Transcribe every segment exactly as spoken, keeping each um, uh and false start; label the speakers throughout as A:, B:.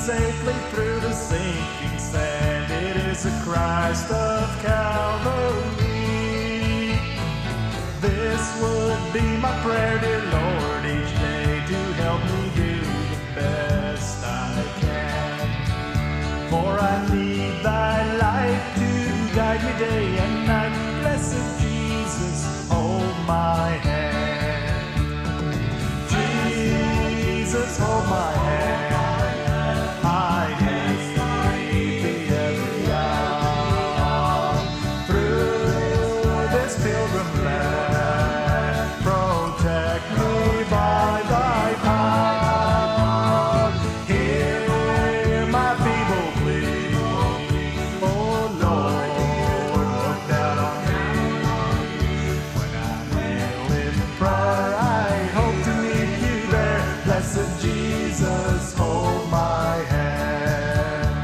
A: safely through the sinking sand. It is the Christ of Calvary. This would be my prayer, dear Lord, each day to help me do the best I can. For I need thy light to guide me day and night. Blessed Jesus, hold my hand. Jesus, hold my hand. I need thee every hour. Through this pilgrim land, protect me by thy power. Hear my feeble plea. Oh Lord, look down on me. When I kneel in prayer, I hope to meet you there. Blessed Jesus, hold my hand.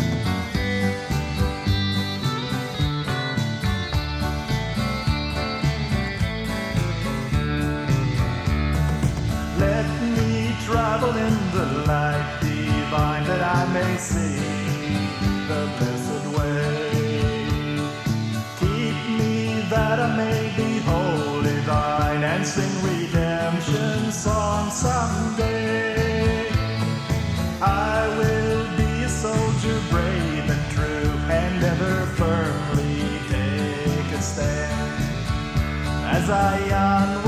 A: Let me travel in the light divine, that I may see the blessed way. Keep me that I may be wholly thine, and sing redemption songs someday. I will be a soldier brave and true, and ever firmly take a stand. As I on